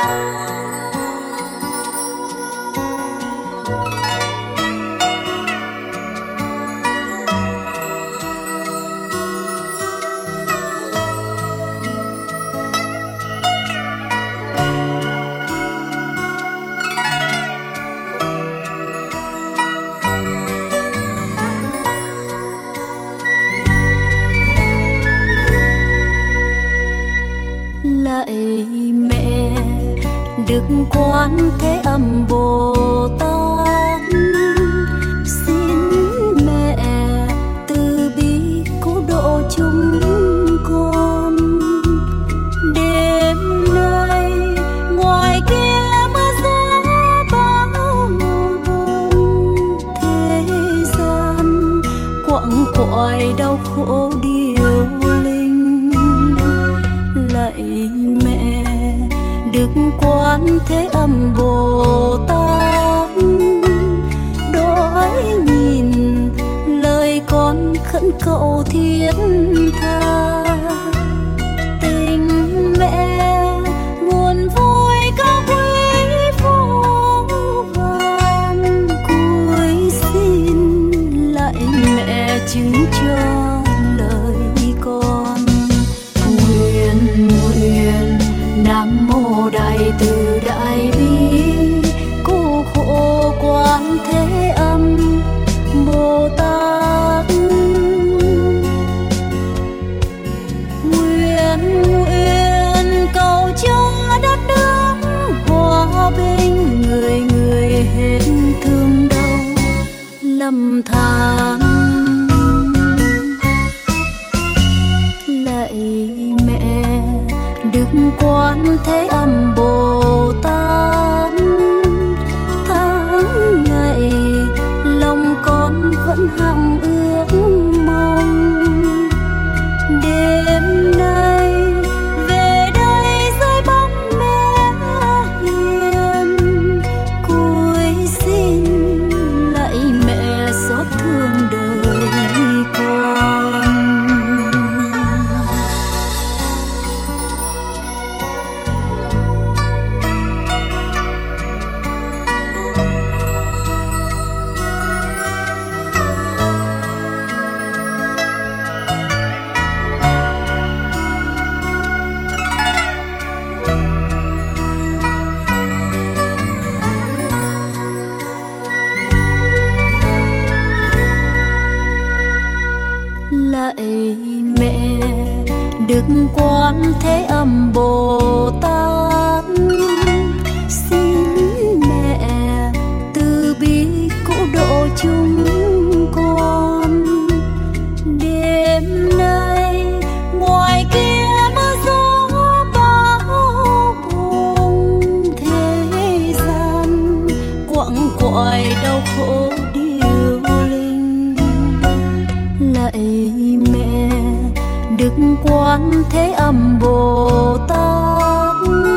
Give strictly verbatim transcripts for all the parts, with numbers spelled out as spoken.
lạy mẹ Đức Quan Thế Âm Bồ Tát, xin mẹ từ bi cứu độ chúng con. Đêm nay ngoài kia mưa gió bão bùng, thế gian quặng quại đau khổ điều linh. Lạy mẹ Đức Quan Thế Âm Bồ Tát, đói nhìn lời con khẩn cầu thiết tha. Tình mẹ nguồn vui cao quý vô vàn, cúi xin lạy mẹ chứng cho lời con. Nguyện nguyện Nam Mô Đại Từ Đại Bi Cứu Khổ Quan Thế Âm Bồ Tát. Nguyện nguyện cầu cho đất nước hòa bình, người người hết thương đau lầm than. Lạy mẹ Đức Quan Thế Âm Bồ Tát, tháng ngày lòng con vẫn hằng ước mong. Đêm nay về đây dưới bóng mẹ hiền, cúi xin lạy mẹ xót thương đời con. Lạy mẹ Đức Quan Thế Âm Bồ Tát, xin mẹ từ bi cứu độ chúng con. Đêm nay ngoài kia mưa gió bão bùng, thế gian quặng quại đau khổ điều linh. Lạy mẹ Đức Quan Thế Âm Bồ Tát,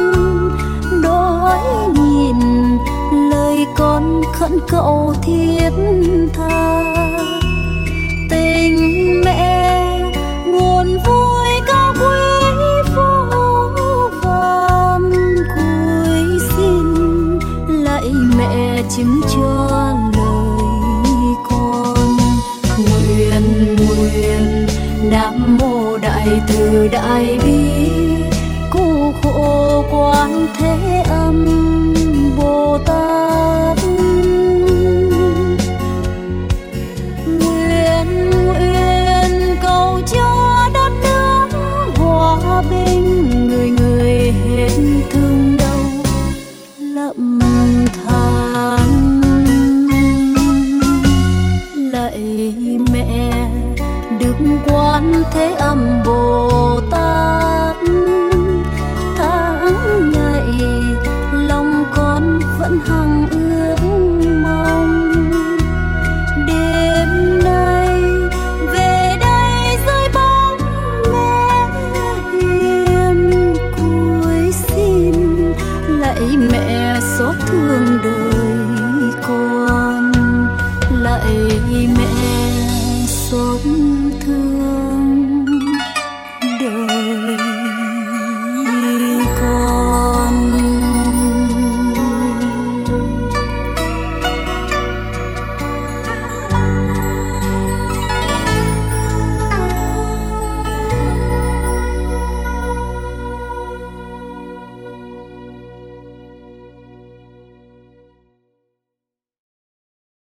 đói nhìn lời con khẩn cầu thiết tha. Tình mẹ nguồn vui cao quý vô vàn, cúi xin lạy mẹ chứng cho lời con. Nguyện nguyện Nam Mô Đại Từ Đại Bi Cứu Khổ Quan Thế Âm Bồ Tát. Nguyện nguyện cầu cho đất nước hòa bình, người người hết thương đau lậm than. Lạy mẹ Đức Quan Thế Âm Bồ Tát,